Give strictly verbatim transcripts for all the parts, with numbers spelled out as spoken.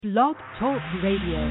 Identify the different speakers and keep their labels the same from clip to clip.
Speaker 1: Blog Talk Radio.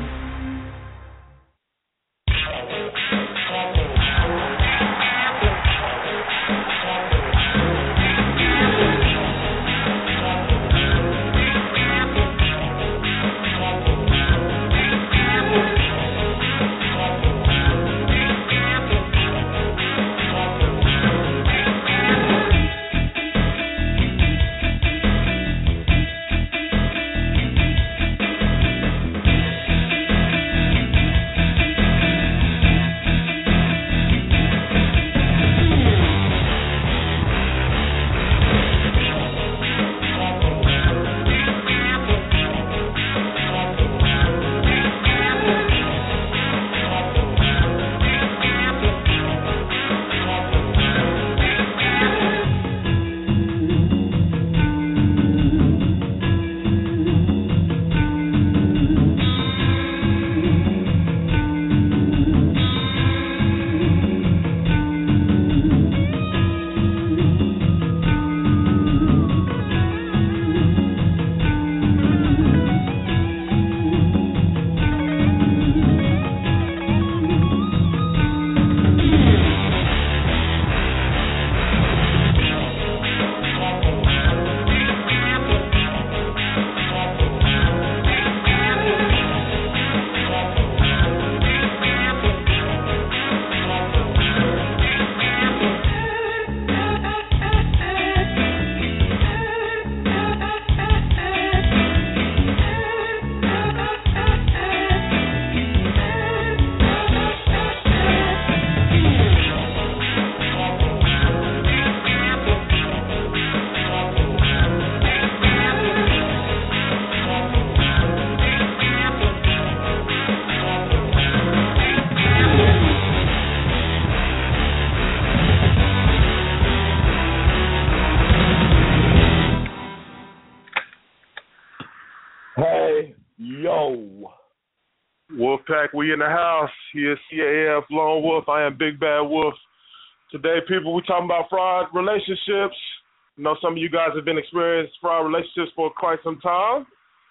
Speaker 2: Wolfpack, we in the house. He is C A F, Lone Wolf. I am Big Bad Wolf. Today, people, we talking about fraud relationships. I know some of you guys have been experiencing fraud relationships for quite some time.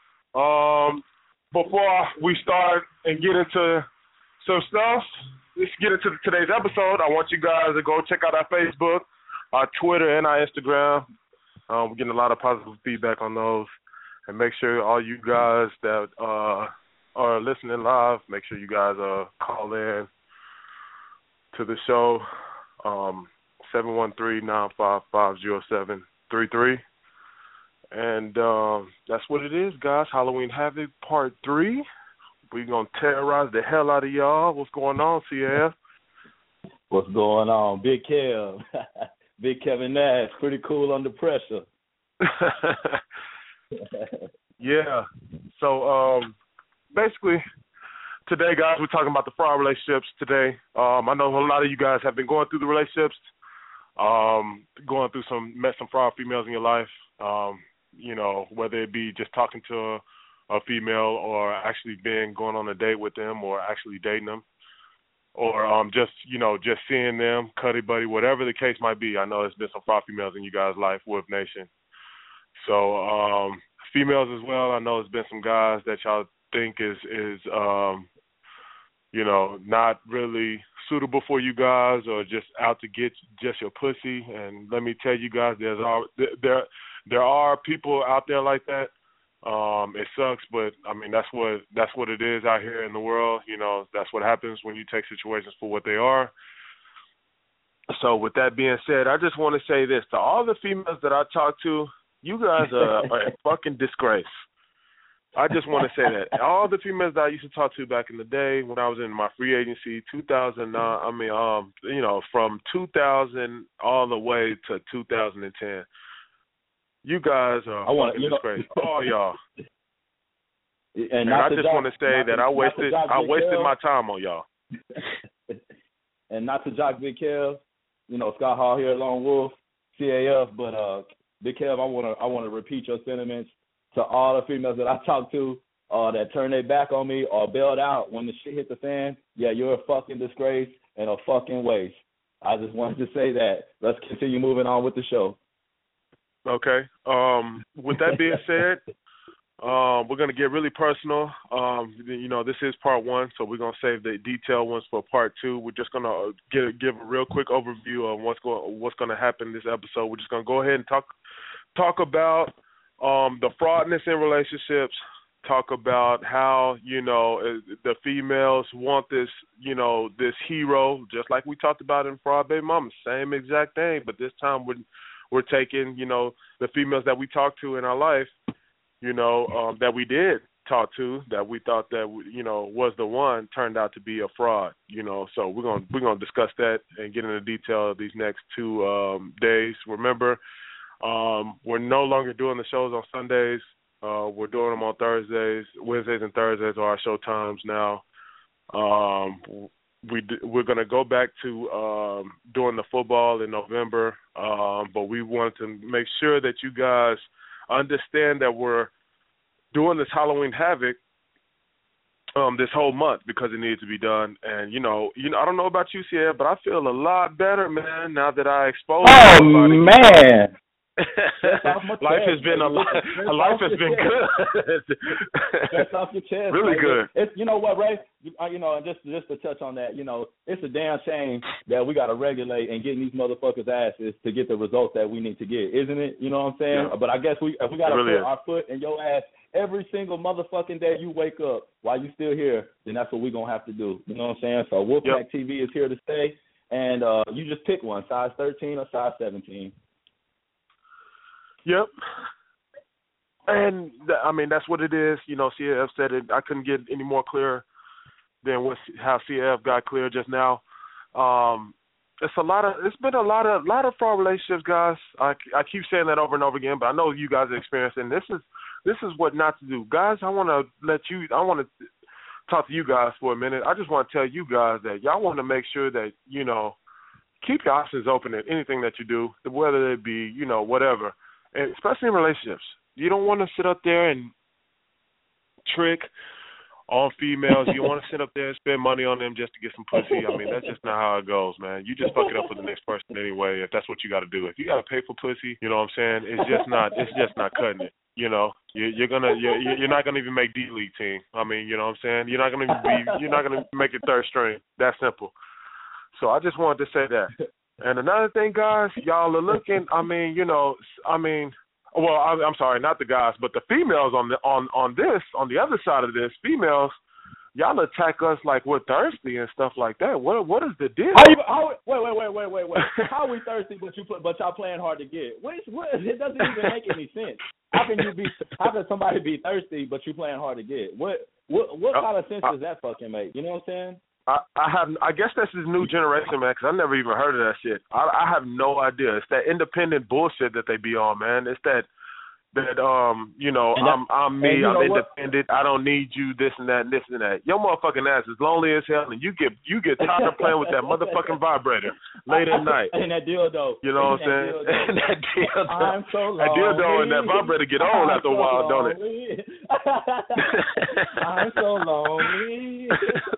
Speaker 2: Um, before we start and get into some stuff, let's get into today's episode. I want you guys to go check out our Facebook, our Twitter, and our Instagram. Um, we're getting a lot of positive feedback on those. And make sure all you guys that uh, are listening live, make sure you guys uh, call in to the show, um, seven one three, nine five five, zero seven three three. And um, that's what it is, guys. Halloween Havoc Part three. We're going to terrorize the hell out of y'all. What's going on, C F?
Speaker 3: What's going on? Big Kev. Big Kevin Nash. Pretty cool under pressure.
Speaker 2: Yeah. So, um, basically, today, guys, we're talking about the fraud relationships today. Um, I know a lot of you guys have been going through the relationships, um, going through some, met some fraud females in your life, um, you know, whether it be just talking to a, a female or actually being going on a date with them or actually dating them or um, just, you know, just seeing them, cuddy buddy, whatever the case might be. I know there's been some fraud females in you guys' life, Wolf Nation. So, um, females as well, I know there's been some guys that y'all think is, is um, you know, not really suitable for you guys or just out to get just your pussy. And let me tell you guys, there's all, there there are people out there like that. Um, it sucks, but, I mean, that's what that's what it is out here in the world. You know, that's what happens when you take situations for what they are. So with that being said, I just want to say this. To all the females that I talk to, you guys are, are a fucking disgrace. I just want to say that. All the females that I used to talk to back in the day when I was in my free agency, two thousand nine, I mean, um, you know, from two thousand all the way to two thousand ten, you guys are a fucking disgrace. Know, all y'all. And, and I just want to say that I wasted I wasted my time on y'all.
Speaker 3: And not to jock Big Kev, you know, Scott Hall here, Lone Wolf, C A F, but uh Big Kev, I want to I want to repeat your sentiments to all the females that I talk to uh, that turn their back on me or bailed out when the shit hit the fan. Yeah, you're a fucking disgrace and a fucking waste. I just wanted to say that. Let's continue moving on with the show.
Speaker 2: Okay. Um, with that being said, Um, we're going to get really personal. Um, you know, this is part one, so we're going to save the detailed ones for part two. We're just going to give give a real quick overview of what's going what's going to happen in this episode. We're just going to go ahead and talk talk about um, the fraudness in relationships. Talk about how, you know, the females want this, you know, this hero, just like we talked about in Fraud Baby Mama. Same exact thing, but this time we're we're taking, you know, the females that we talked to in our life, you know, um, that we did talk to, that we thought that, you know, was the one, turned out to be a fraud, you know. So we're going we're gonna discuss that and get into detail these next two um, days. Remember, um, we're no longer doing the shows on Sundays. Uh, we're doing them on Thursdays. Wednesdays and Thursdays are our show times now. Um, we, we're going to go back to um, doing the football in November, um, but we want to make sure that you guys understand that we're doing this Halloween Havoc um, this whole month because it needs to be done. And, you know, you know, I don't know about you, Sierra, but I feel a lot better, man, now that I exposed
Speaker 3: oh,
Speaker 2: everybody.
Speaker 3: Man.
Speaker 2: Life has been a lot. Life has been good.
Speaker 3: That's off your chest.
Speaker 2: Really
Speaker 3: man.
Speaker 2: good.
Speaker 3: It's, you know what, Ray? You, uh, you know, and just just to touch on that, you know, it's a damn shame that we got to regulate and getting these motherfuckers' asses to get the results that we need to get, isn't it? You know what I'm saying? Yeah. But I guess we if we got to really put is. our foot in your ass every single motherfucking day you wake up while you still here, then that's what we're gonna have to do. You know what I'm saying? So Wolfpack yep. T V is here to stay, and uh, you just pick one, size thirteen or size seventeen.
Speaker 2: Yep. And, th- I mean, that's what it is. You know, C F said it. I couldn't get any more clear than what, how C F got clear just now. Um, it's a lot of, it's been a lot of, lot of fraud relationships, guys. I, I keep saying that over and over again, but I know you guys are experiencing. This is, this is what not to do. Guys, I want to let you, I want to talk to you guys for a minute. I just want to tell you guys that y'all want to make sure that, you know, keep your options open at anything that you do, whether it be, you know, whatever. And especially in relationships. You don't want to sit up there and trick on females. You want to sit up there and spend money on them just to get some pussy. I mean, that's just not how it goes, man. You just fuck it up for the next person anyway if that's what you got to do. If you got to pay for pussy, you know what I'm saying? It's just not it's just not cutting it. You know, you, you're gonna you're, you're not gonna even make D League team. I mean, you know what I'm saying? You're not gonna be you're not gonna make it third string. That simple. So I just wanted to say that. And another thing, guys, y'all are looking, I mean, you know, I mean, well, I'm, I'm sorry, not the guys, but the females on the on, on this, on the other side of this, females, y'all attack us like we're thirsty and stuff like that. What what is the deal?
Speaker 3: How you, how, wait, wait, wait, wait, wait, wait. How are we thirsty, but you put, but y'all playing hard to get? What, what, it doesn't even make any sense. How can you be? How can somebody be thirsty, but you playing hard to get? What what what kind of sense does that fucking make? You know what I'm saying?
Speaker 2: I, I have. I guess that's this new generation, man. Because I never even heard of that shit. I, I have no idea. It's that independent bullshit that they be on, man. It's that that um, you know, that, I'm I'm me. I'm independent. What? I don't need you. This and that, and this and that. Your motherfucking ass is lonely as hell, and you get you get tired of playing with that motherfucking vibrator late at night.
Speaker 3: And that dildo.
Speaker 2: You know what I'm saying? And that dildo.
Speaker 3: I'm so lonely.
Speaker 2: That dildo and that vibrator get old after a while, don't it?
Speaker 3: I'm so lonely.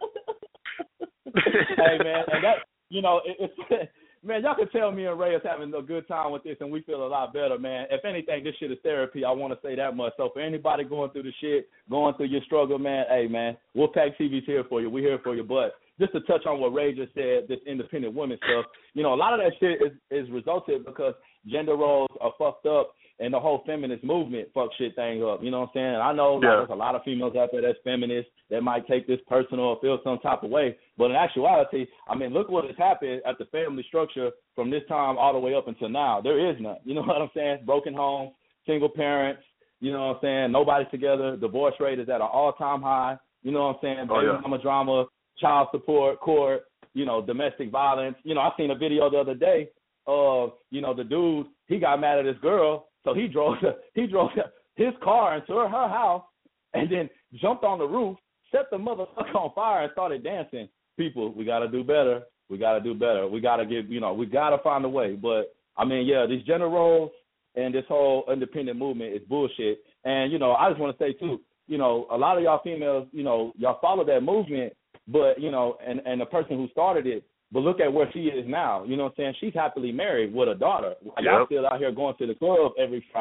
Speaker 3: Hey man, and that you know, it, it's man, y'all can tell me and Ray is having a good time with this, and we feel a lot better, man. If anything, this shit is therapy. I want to say that much. So for anybody going through the shit, going through your struggle, man, hey man, Wolfpack T V's here for you. We're here for you. But just to touch on what Ray just said, this independent women stuff, you know, a lot of that shit is is resulted because gender roles are fucked up. And the whole feminist movement fuck shit thing up. You know what I'm saying? I know
Speaker 2: yeah.
Speaker 3: like, there's a lot of females out there that's feminists that might take this personal or feel some type of way. But in actuality, I mean, look what has happened at the family structure from this time all the way up until now. There is none. You know what I'm saying? Broken homes, single parents, you know what I'm saying? Nobody's together. Divorce rate is at an all-time high. You know what I'm saying?
Speaker 2: Oh, yeah.
Speaker 3: Mama drama, child support, court, you know, domestic violence. You know, I seen a video the other day of, you know, the dude, he got mad at his girl. So he drove he drove his car into her house and then jumped on the roof, set the motherfucker on fire, and started dancing. People, we got to do better. We got to do better. We got to get, you know, we got to find a way. But, I mean, yeah, these gender roles and this whole independent movement is bullshit. And, you know, I just want to say, too, you know, a lot of y'all females, you know, y'all follow that movement, but, you know, and, and the person who started it, but look at where she is now. You know what I'm saying? She's happily married with a daughter. Yep. Y'all still out here going to the club every Friday,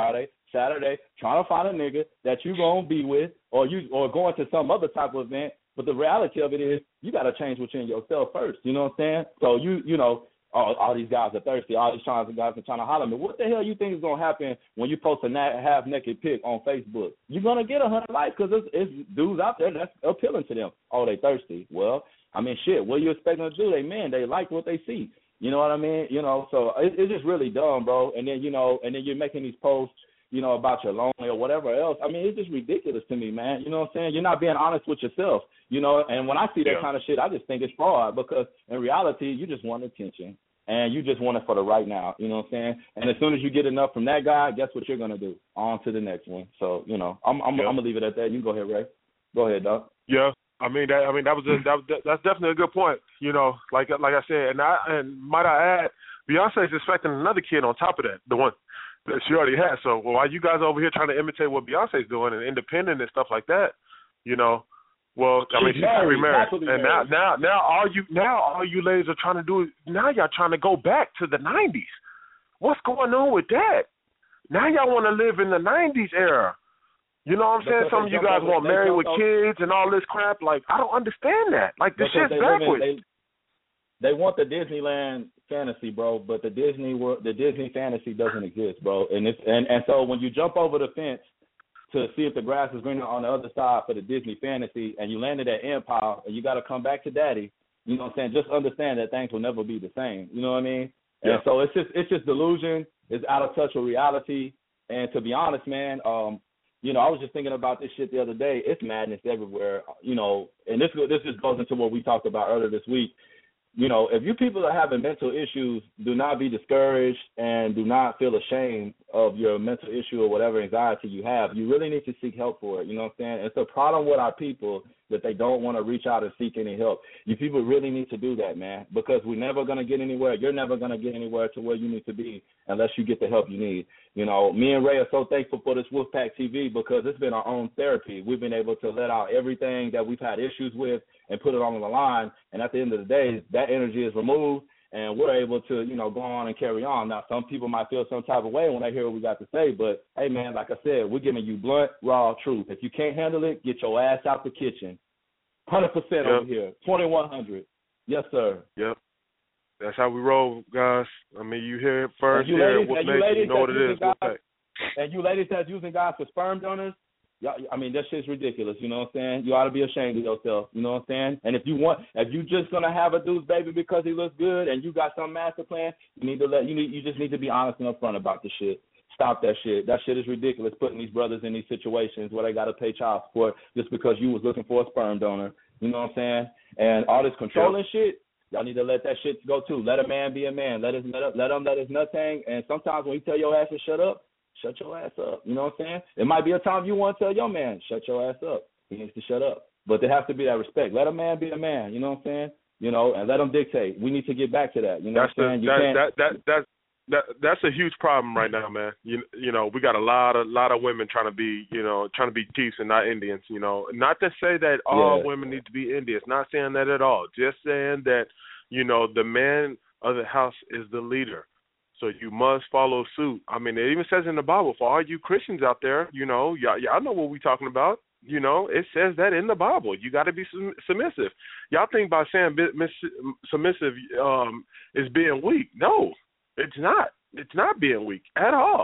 Speaker 3: Saturday, trying to find a nigga that you gonna be with, or you or going to some other type of event. But the reality of it is, you got to change within yourself first. You know what I'm saying? So you, you know, all, all these guys are thirsty. All these guys are trying to holler at me. What the hell you think is gonna happen when you post a na- half naked pic on Facebook? You're gonna get a hundred likes because it's, it's dudes out there that's appealing to them. Oh, they thirsty. Well, I mean, shit. What are you expecting to do? They men. They like what they see. You know what I mean? You know, so it, it's just really dumb, bro. And then you know, and then you're making these posts, you know, about your lonely or whatever else. I mean, it's just ridiculous to me, man. You know what I'm saying? You're not being honest with yourself, you know. And when I see that yeah. kind of shit, I just think it's fraud because in reality, you just want attention and you just want it for the right now. You know what I'm saying? And as soon as you get enough from that guy, guess what you're gonna do? On to the next one. So you know, I'm I'm, yeah. I'm gonna leave it at that. You go ahead, Ray. Go ahead, dog.
Speaker 2: Yeah. I mean that. I mean that was a, that. Was, that's definitely a good point. You know, like like I said, and I and might I add, Beyonce's expecting another kid on top of that, the one that she already has. So well, while you guys over here trying to imitate what Beyonce's doing and independent and stuff like that, you know, well, I mean, she's married, married. and
Speaker 3: married.
Speaker 2: now, now, now, all you now, all you ladies are trying to do is now y'all trying to go back to the nineties. What's going on with that? Now y'all want to live in the nineties era. You know what I'm saying? Some of you guys want married with kids and all this crap. Like, I don't understand that. Like, this shit's backwards.
Speaker 3: They, they want the Disneyland fantasy, bro, but the Disney world, the Disney fantasy doesn't exist, bro. And it's and, and so when you jump over the fence to see if the grass is greener on the other side for the Disney fantasy, and you landed at Empire, and you got to come back to Daddy, you know what I'm saying? Just understand that things will never be the same. You know what I mean? Yeah. And so it's just it's just delusion. It's out of touch with reality. And to be honest, man, um, you know, I was just thinking about this shit the other day. It's madness everywhere, you know, and this this just goes into what we talked about earlier this week. You know, if you people are having mental issues, do not be discouraged and do not feel ashamed of your mental issue or whatever anxiety you have. You really need to seek help for it. You know what I'm saying? It's a problem with our people that they don't want to reach out and seek any help. You people really need to do that, man, because we're never going to get anywhere. You're never going to get anywhere to where you need to be unless you get the help you need. You know, me and Ray are so thankful for this Wolfpack T V because it's been our own therapy. We've been able to let out everything that we've had issues with and put it on the line. And at the end of the day, that energy is removed, and we're able to, you know, go on and carry on. Now, some people might feel some type of way when they hear what we got to say, but, hey, man, like I said, we're giving you blunt, raw truth. If you can't handle it, get your ass out the kitchen. one hundred percent yep. over here, twenty-one hundred. Yes, sir.
Speaker 2: Yep. That's how we roll, guys. I mean, you hear it first here. What makes you know what it is.
Speaker 3: Guys, and you ladies that's using guys for sperm donors, y'all, I mean, that shit's ridiculous. You know what I'm saying? You ought to be ashamed of yourself. You know what I'm saying? And if you want, if you just gonna have a dude's baby because he looks good and you got some master plan, you need to let you need you just need to be honest and upfront about the shit. Stop that shit. That shit is ridiculous. Putting these brothers in these situations where they got to pay child support just because you was looking for a sperm donor. You know what I'm saying? And all this controlling yeah. shit. Y'all need to let that shit go too. Let a man be a man. Let his let, let him let his nuts hang. And sometimes when you tell your ass to shut up, shut your ass up. You know what I'm saying? It might be a time you want to tell your man, shut your ass up. He needs to shut up. But there has to be that respect. Let a man be a man. You know what I'm saying? You know, and let him dictate. We need to get back to that. You know
Speaker 2: that's
Speaker 3: what I'm saying?
Speaker 2: You that, can't. That, that, that, that, that's a huge problem right now, man. You you know, we got a lot of lot of women trying to be, you know, trying to be chiefs and not Indians. You know, not to say that all
Speaker 3: yeah.
Speaker 2: women need to be Indians. Not saying that at all. Just saying that, you know, the man of the house is the leader. So you must follow suit. I mean, it even says in the Bible, for all you Christians out there, you know, y'all, y'all know what we're talking about. You know, it says that in the Bible. You got to be submissive. Y'all think by saying submissive um, is being weak. No, it's not. It's not being weak at all.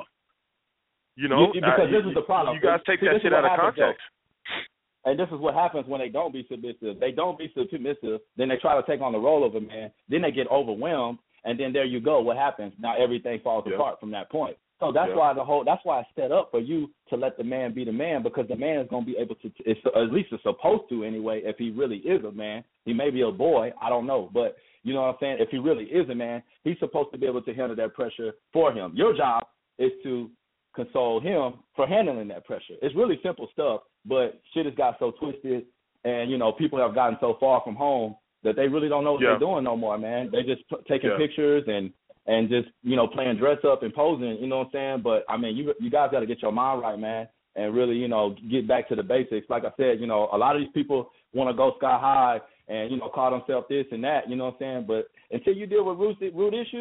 Speaker 2: You know,
Speaker 3: you, because
Speaker 2: uh,
Speaker 3: this is the problem.
Speaker 2: You guys take
Speaker 3: See,
Speaker 2: that shit out of context.
Speaker 3: Though. And this is what happens when they don't be submissive. They don't be submissive. Then they try to take on the role of a man. Then they get overwhelmed. And then there you go. What happens? Now everything falls yep. apart from that point. So that's yep. why the whole. That's why I set up for you to let the man be the man, because the man is going to be able to. It's, at least it's supposed to anyway. If he really is a man, he may be a boy. I don't know, but you know what I'm saying. If he really is a man, he's supposed to be able to handle that pressure for him. Your job is to console him for handling that pressure. It's really simple stuff, but shit has got so twisted, and you know people have gotten so far from home that they really don't know what yeah. they're doing no more, man. They just p- taking yeah. pictures and, and just, you know, playing dress up and posing, you know what I'm saying? But, I mean, you you guys got to get your mind right, man, and really, you know, get back to the basics. Like I said, you know, a lot of these people want to go sky high and, you know, call themselves this and that, you know what I'm saying? But until you deal with root, root issues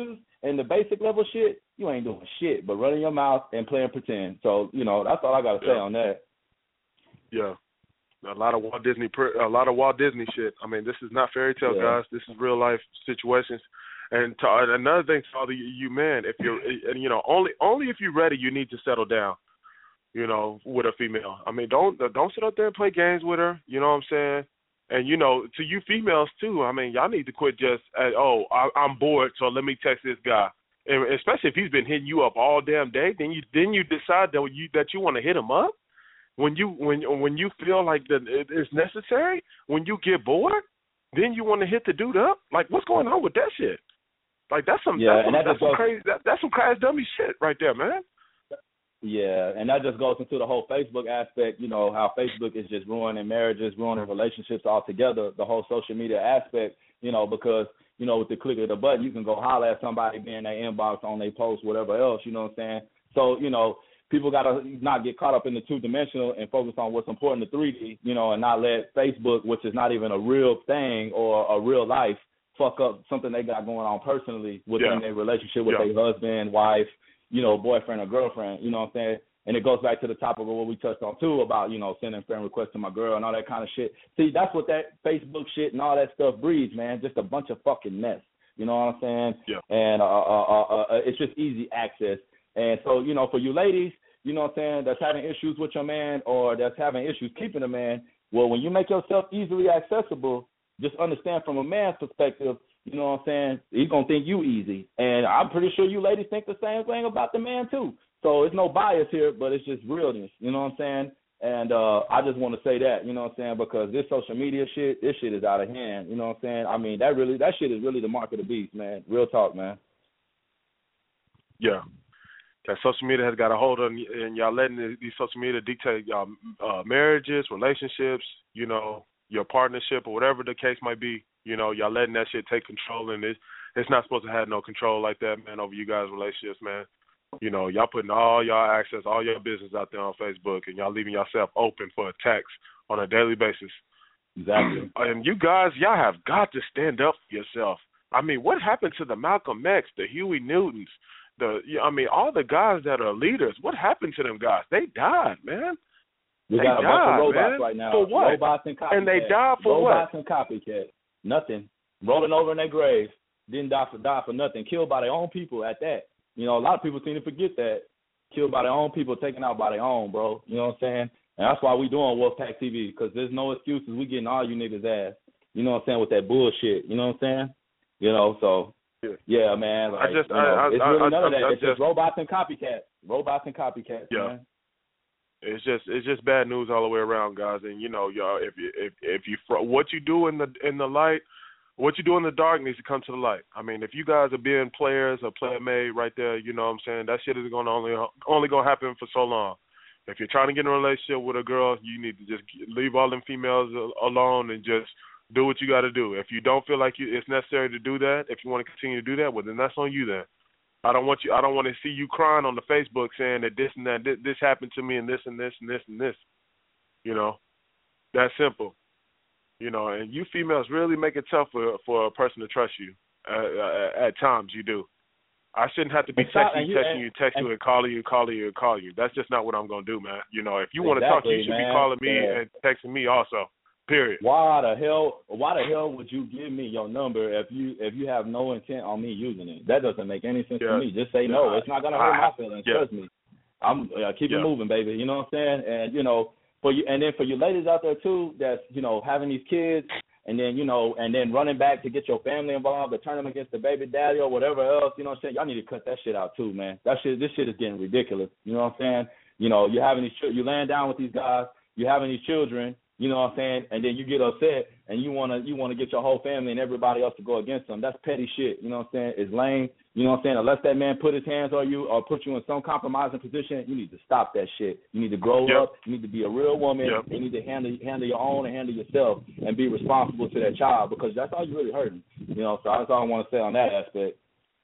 Speaker 3: and the basic level shit, you ain't doing shit but running your mouth and playing pretend. So, you know, that's all I got to
Speaker 2: yeah.
Speaker 3: say on that.
Speaker 2: Yeah. A lot of Walt Disney, a lot of Walt Disney shit. I mean, this is not fairy tale,
Speaker 3: yeah.
Speaker 2: guys. This is real life situations. And to, another thing to all the you men, if you're, and you know, only only if you're ready, you need to settle down. You know, with a female. I mean, don't don't sit up there and play games with her. You know what I'm saying? And you know, to you females too. I mean, y'all need to quit just, uh, oh, I, I'm bored, so let me text this guy. And especially if he's been hitting you up all damn day, then you then you decide that you that you want to hit him up. When you when when you feel like that it's necessary, when you get bored, then you want to hit the dude up. Like, what's going on with that shit? Like, that's some
Speaker 3: yeah,
Speaker 2: that's, some,
Speaker 3: that
Speaker 2: that's some
Speaker 3: goes,
Speaker 2: crazy that, that's some crazy dummy shit right there, man.
Speaker 3: Yeah, and that just goes into the whole Facebook aspect. You know how Facebook is just ruining marriages, ruining relationships altogether. The whole social media aspect. You know because you know with the click of the button, you can go holler at somebody, be in their inbox, on their post, whatever else. You know what I'm saying? So you know. People got to not get caught up in the two-dimensional and focus on what's important to three D, you know, and not let Facebook, which is not even a real thing or a real life, fuck up something they got going on personally within
Speaker 2: yeah.
Speaker 3: their relationship with
Speaker 2: yeah.
Speaker 3: their husband, wife, you know, boyfriend or girlfriend, you know what I'm saying? And it goes back to the topic of what we touched on, too, about, you know, sending friend requests to my girl and all that kind of shit. See, that's what that Facebook shit and all that stuff breeds, man, just a bunch of fucking mess. You know what I'm saying?
Speaker 2: Yeah.
Speaker 3: And uh, uh, uh, uh, it's just easy access. And so, you know, for you ladies, you know what I'm saying, that's having issues with your man or that's having issues keeping a man, well, when you make yourself easily accessible, just understand from a man's perspective, you know what I'm saying, he's going to think you easy. And I'm pretty sure you ladies think the same thing about the man, too. So it's no bias here, but it's just realness, you know what I'm saying? And uh, I just want to say that, you know what I'm saying, because this social media shit, this shit is out of hand, you know what I'm saying? I mean, that really, that shit is really the mark of the beast, man. Real talk, man.
Speaker 2: Yeah. That social media has got a hold on, and y'all letting these social media dictate y'all uh, marriages, relationships, you know, your partnership or whatever the case might be. You know, y'all letting that shit take control, and it's, it's not supposed to have no control like that, man, over you guys' relationships, man. You know, y'all putting all y'all access, all your business out there on Facebook, and y'all leaving yourself open for attacks on a daily basis.
Speaker 3: Exactly.
Speaker 2: And you guys, y'all have got to stand up for yourself. I mean, what happened to the Malcolm X, the Huey Newtons, the I mean, all the guys that are leaders? What happened to them guys? They died, man.
Speaker 3: We
Speaker 2: they
Speaker 3: got a
Speaker 2: died,
Speaker 3: bunch of robots
Speaker 2: man.
Speaker 3: For now.
Speaker 2: For what?
Speaker 3: Robots and copycats.
Speaker 2: And they died for
Speaker 3: robots
Speaker 2: what?
Speaker 3: Robots and copycats. Nothing. Rolling over in their graves. Didn't die for die for nothing. Killed by their own people at that. You know, a lot of people seem to forget that. Killed by their own people, taken out by their own, bro. You know what I'm saying? And that's why we doing Wolfpack T V, because there's no excuses. We getting all you niggas ass. You know what I'm saying? With that bullshit. You know what I'm saying? You know, so, yeah, yeah man. Like,
Speaker 2: I just,
Speaker 3: you know,
Speaker 2: I, I,
Speaker 3: it's
Speaker 2: I,
Speaker 3: really
Speaker 2: I,
Speaker 3: none of that.
Speaker 2: I, I
Speaker 3: it's just, just robots and copycats. Robots and copycats,
Speaker 2: yeah.
Speaker 3: man.
Speaker 2: It's just it's just bad news all the way around, guys. And you know, y'all, if you if if you what you do in the in the light, what you do in the dark needs to come to the light. I mean, if you guys are being players or player made right there, you know what I'm saying, that shit is going to only only going to happen for so long. If you're trying to get in a relationship with a girl, you need to just leave all them females alone and just do what you got to do. If you don't feel like you, it's necessary to do that, if you want to continue to do that, well, then that's on you then. I don't want you. I don't want to see you crying on the Facebook saying that this and that, this, this happened to me and this and this and this and this. You know, that's simple. You know, and you females really make it tough for for a person to trust you. Uh, uh, at times, you do. I shouldn't have to be texting you, texting you, texting you, and calling you, calling you, and calling you. That's just not what I'm gonna do, man. You know, if you want to talk, you should be calling me and texting me also. Period.
Speaker 3: Why the hell? Why the hell would you give me your number if you if you have no intent on me using it? That doesn't make any sense
Speaker 2: yeah.
Speaker 3: to me. Just say no.
Speaker 2: Yeah.
Speaker 3: It's not gonna hurt
Speaker 2: I,
Speaker 3: my feelings.
Speaker 2: Yeah.
Speaker 3: Trust me. I'm uh, keep
Speaker 2: yeah.
Speaker 3: it moving, baby. You know what I'm saying? And you know, for you, and then for you ladies out there too, that's you know having these kids, and then you know, and then running back to get your family involved, or turn them against the baby daddy or whatever else. You know what I'm saying? Y'all need to cut that shit out too, man. That shit, this shit is getting ridiculous. You know what I'm saying? You know, you're having these, you're laying down with these guys, you're having these children. You know what I'm saying? And then you get upset and you wanna you wanna get your whole family and everybody else to go against them. That's petty shit. You know what I'm saying? It's lame. You know what I'm saying? Unless that man put his hands on you or put you in some compromising position, you need to stop that shit. You need to grow
Speaker 2: yep.
Speaker 3: up. You need to be a real woman.
Speaker 2: Yep.
Speaker 3: You need to handle handle your own and handle yourself and be responsible to that child, because that's all you're really hurting. You know, so that's all I want to say on that aspect.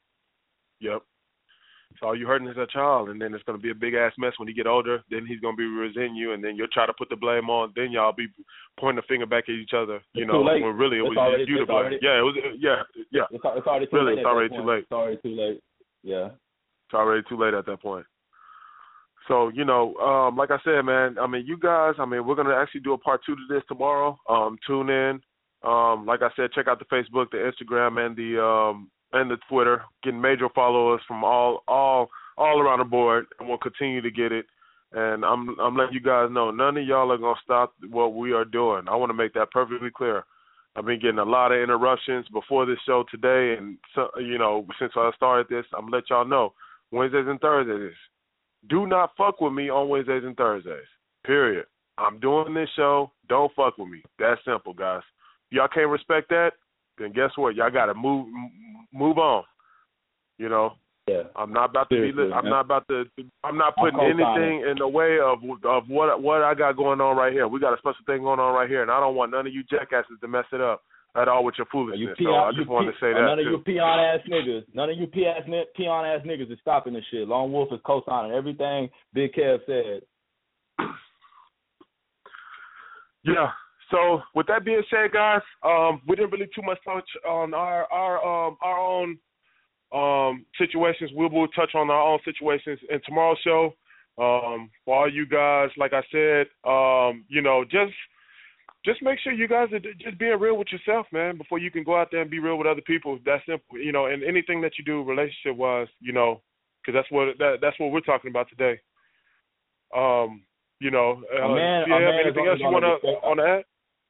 Speaker 2: Yep. So all you hurting is a child, and then it's going to be a big-ass mess when he get older. Then he's going to be resenting you, and then you'll try to put the blame on. Then y'all be pointing the finger back at each other, you
Speaker 3: it's
Speaker 2: know,
Speaker 3: when
Speaker 2: really it
Speaker 3: it's
Speaker 2: was
Speaker 3: already,
Speaker 2: just you to blame.
Speaker 3: Already,
Speaker 2: yeah, it was. Yeah, yeah.
Speaker 3: It's, it's already too
Speaker 2: really,
Speaker 3: late.
Speaker 2: It's already too late.
Speaker 3: It's already too late. Yeah.
Speaker 2: It's already too late at that point. So, you know, um, like I said, man, I mean, you guys, I mean, we're going to actually do a part two to this tomorrow. Um, tune in. Um, like I said, check out the Facebook, the Instagram, and the um, and the Twitter. Getting major followers from all all all around the board, and we'll continue to get it. And I'm I'm letting you guys know, none of y'all are going to stop what we are doing. I want to make that perfectly clear. I've been getting a lot of interruptions before this show today, and, so, you know, since I started this, I'm going to let y'all know, Wednesdays and Thursdays, do not fuck with me on Wednesdays and Thursdays, period. I'm doing this show. Don't fuck with me. That's simple, guys. If y'all can't respect that, then guess what? Y'all got to move move on, you know.
Speaker 3: Yeah.
Speaker 2: I'm not about to
Speaker 3: Seriously,
Speaker 2: be. I'm
Speaker 3: man.
Speaker 2: not about to. I'm not putting
Speaker 3: I'm
Speaker 2: anything in the way of of what what I got going on right here. We got a special thing going on right here, and I don't want none of you jackasses to mess it up at all with your foolishness.
Speaker 3: You
Speaker 2: so
Speaker 3: peon,
Speaker 2: I just
Speaker 3: you
Speaker 2: wanted
Speaker 3: pe-
Speaker 2: to say that
Speaker 3: none of
Speaker 2: too.
Speaker 3: you peon ass niggas, none of you peon peon ass niggas is stopping this shit. Lone Wolf is co-signing everything Big Kev said.
Speaker 2: Yeah. So with that being said, guys, um, we didn't really too much touch on our our um, our own um, situations. We will touch on our own situations in tomorrow's show. Um, for all you guys, like I said, um, you know, just just make sure you guys are just being real with yourself, man, before you can go out there and be real with other people. That's simple, you know. And anything that you do relationship wise, you know, because that's what that, that's what we're talking about today. Um, you know, uh,
Speaker 3: A man,
Speaker 2: do you
Speaker 3: a
Speaker 2: have
Speaker 3: man
Speaker 2: anything
Speaker 3: is
Speaker 2: else you
Speaker 3: only
Speaker 2: want
Speaker 3: gonna
Speaker 2: to on that?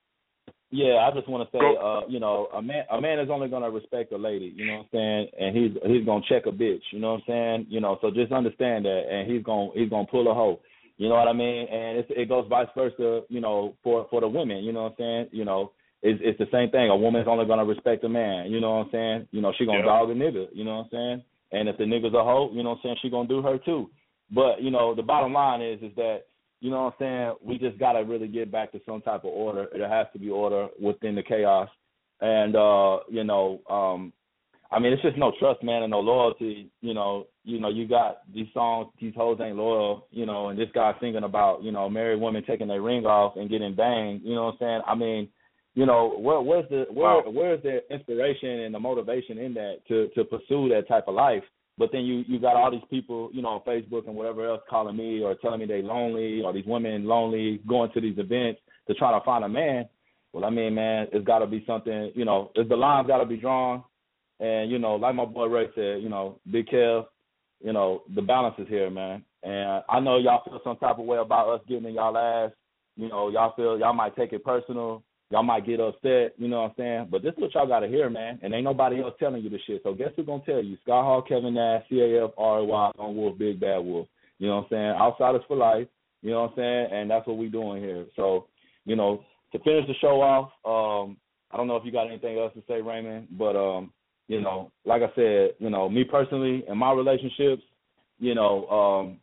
Speaker 3: Yeah, I just want to say,
Speaker 2: Go.
Speaker 3: uh, you know, a man, a man is only gonna respect a lady, you know what I'm saying, and he's he's gonna check a bitch, you know what I'm saying, you know, so just understand that, and he's gonna he's gonna pull a hoe, you know what I mean, and it's, it goes vice versa, you know, for for the women, you know what I'm saying, you know, it's it's the same thing. A woman's only gonna respect a man, you know what I'm saying, you know, she gonna
Speaker 2: Yeah.
Speaker 3: dog a nigga, you know what I'm saying, and if the nigga's a hoe, you know what I'm saying, she gonna do her too, but you know, the bottom line is is that. You know what I'm saying? We just got to really get back to some type of order. There has to be order within the chaos. And, uh, you know, um, I mean, it's just no trust, man, and no loyalty. You know, you know, you got these songs, these hoes ain't loyal, you know, and this guy singing about, you know, married women taking their ring off and getting banged. You know what I'm saying? I mean, you know, where, where's the where,
Speaker 2: Wow.
Speaker 3: where's the inspiration and the motivation in that to, to pursue that type of life? But then you, you got all these people, you know, on Facebook and whatever else calling me or telling me they lonely or these women lonely going to these events to try to find a man. Well, I mean, man, it's got to be something, you know, the line's got to be drawn. And, you know, like my boy Ray said, you know, Big Kev, you know, the balance is here, man. And I know y'all feel some type of way about us getting in y'all ass. You know, y'all feel y'all might take it personal. Y'all might get upset, you know what I'm saying? But this is what y'all got to hear, man. And ain't nobody else telling you this shit. So guess who's going to tell you? Sky Hall, Kevin Nash, C A F, R A Y, Lone Wolf, Big Bad Wolf. You know what I'm saying? Outsiders for life. You know what I'm saying? And that's what we doing here. So, you know, to finish the show off, um, I don't know if you got anything else to say, Raymond, but, um, you know, like I said, you know, me personally, in my relationships, you know, um,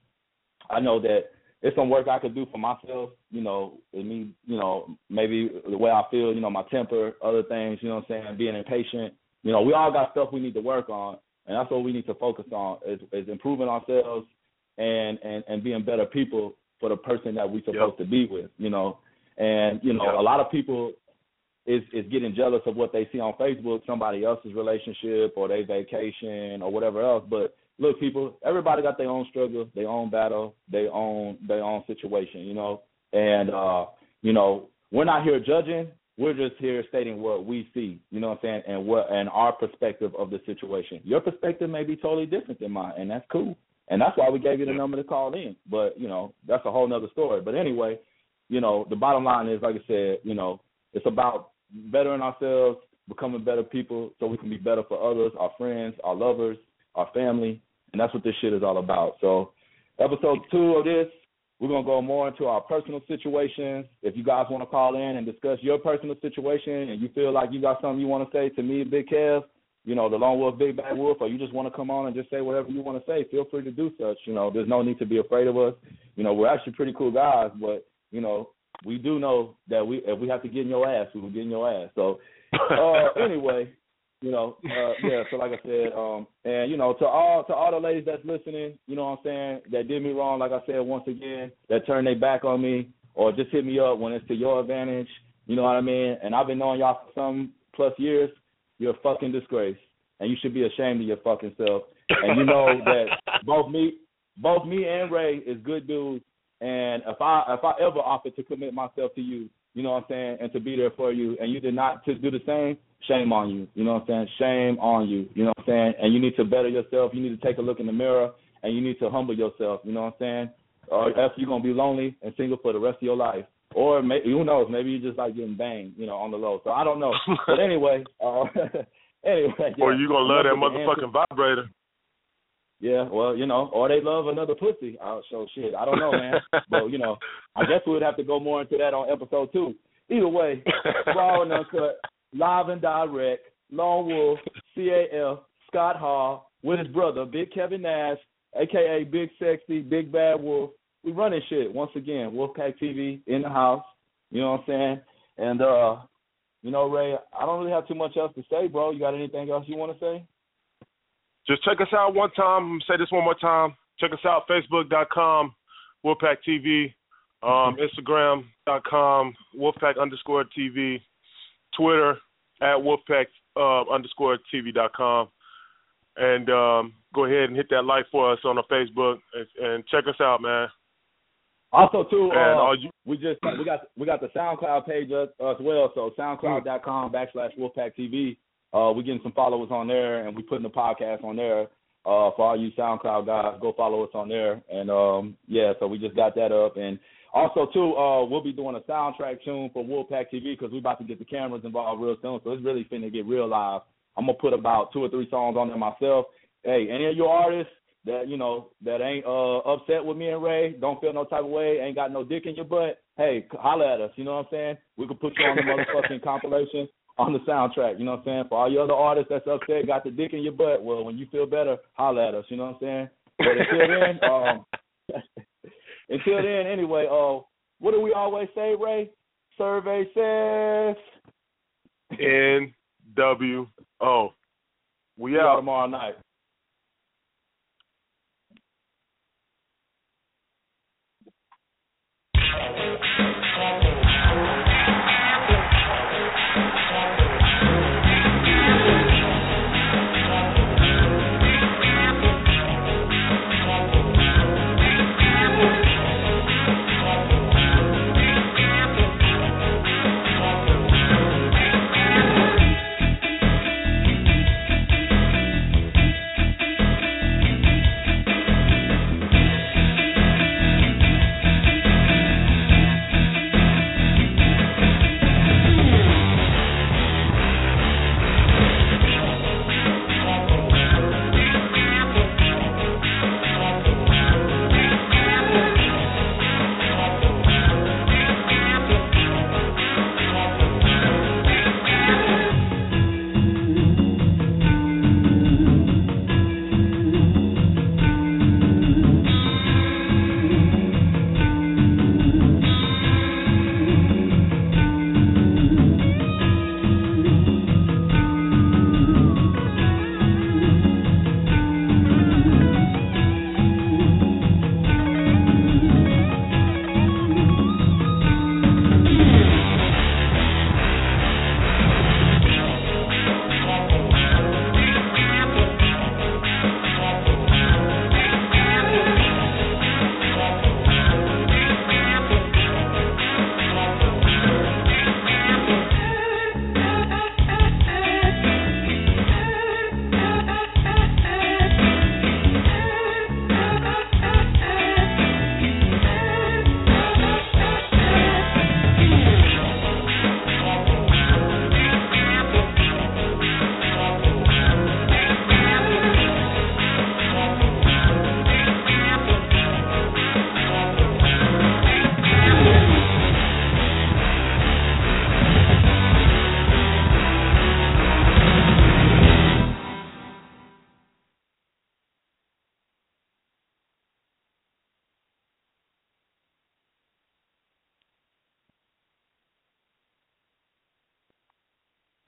Speaker 3: I know that it's some work I could do for myself, you know, and me, you know, maybe the way I feel, you know, my temper, other things, you know what I'm saying, being impatient. You know, we all got stuff we need to work on, and that's what we need to focus on is, is improving ourselves and, and, and being better people for the person that we're supposed yep. to be with, you know. And, you know, yep. a lot of people is, is getting jealous of what they see on Facebook, somebody else's relationship or their vacation or whatever else, but look, people, everybody got their own struggle, their own battle, their own their own situation, you know. And, uh, you know, we're not here judging. We're just here stating what we see, you know what I'm saying, and what and our perspective of the situation. Your perspective may be totally different than mine, and that's cool. And that's why we gave you the number to call in. But, you know, that's a whole nother story. But anyway, you know, the bottom line is, like I said, you know, it's about bettering ourselves, becoming better people so we can be better for others, our friends, our lovers, our family. And that's what this shit is all about. So episode two of this, we're going to go more into our personal situations. If you guys want to call in and discuss your personal situation and you feel like you got something you want to say to me, Big Kev, you know, the Lone Wolf, Big Bad Wolf, or you just want to come on and just say whatever you want to say, feel free to do such. You know, there's no need to be afraid of us. You know, we're actually pretty cool guys, but, you know, we do know that we if we have to get in your ass, we will get in your ass. So uh, anyway. You know, uh, yeah, so like I said, um, and, you know, to all to all the ladies that's listening, you know what I'm saying, that did me wrong, like I said, once again, that turned their back on me or just hit me up when it's to your advantage, you know what I mean, and I've been knowing y'all for some plus years, you're a fucking disgrace. and you should be ashamed of your fucking self. And you know that both me, both me and Ray is good dudes. And if I if I ever offered to commit myself to you, you know what I'm saying, and to be there for you, and you did not to do the same, shame on you. You know what I'm saying? Shame on you. You know what I'm saying? And you need to better yourself. You need to take a look in the mirror, and you need to humble yourself. You know what I'm saying? Or else you're gonna be lonely and single for the rest of your life. Or maybe, who knows? Maybe you just like getting banged, you know, on the low. So I don't know. But anyway, uh, anyway. Yeah,
Speaker 2: or you gonna love that motherfucking vibrator.
Speaker 3: Yeah, well, you know, or they love another pussy. Uh, so shit, I don't know, man. But you know, I guess we would have to go more into that on episode two. Either way, Raw and Uncut, live and direct, Lone Wolf, C A F, Scott Hall with his brother, Big Kevin Nash, aka Big Sexy, Big Bad Wolf. We running shit once again. Wolfpack T V in the house. You know what I'm saying? And uh, you know, Ray, I don't really have too much else to say, bro. You got anything else you want to say?
Speaker 2: Just check us out one time. I'm gonna say this one more time. Check us out, Facebook dot com, Wolfpack T V, um, Instagram dot com, Wolfpack underscore T V, Twitter at Wolfpack uh, underscore T V dot com. And um, go ahead and hit that like for us on our Facebook and, and check us out, man.
Speaker 3: Also, too, uh,
Speaker 2: you-
Speaker 3: we just we got we got the SoundCloud page as, as well. So SoundCloud dot com backslash Wolfpack T V. Uh, we're getting some followers on there, and we're putting the podcast on there. Uh, for all you SoundCloud guys, go follow us on there. And um, yeah, so we just got that up. And also, too, uh, we'll be doing a soundtrack tune for Wolfpack T V because we're about to get the cameras involved real soon. So it's really finna get real live. I'm gonna put about two or three songs on there myself. Hey, any of your artists that, you know, that ain't uh, upset with me and Ray, don't feel no type of way, ain't got no dick in your butt, hey, holla at us, you know what I'm saying? We could put you on the motherfucking compilation on the soundtrack, you know what I'm saying? For all your other artists that's upset, got the dick in your butt, well, when you feel better, holla at us, you know what I'm saying? But until then, um, until then, anyway, uh, what do we always say, Ray? Survey says
Speaker 2: N W O. We
Speaker 3: See
Speaker 2: out
Speaker 3: y'all tomorrow night.
Speaker 4: Thank you.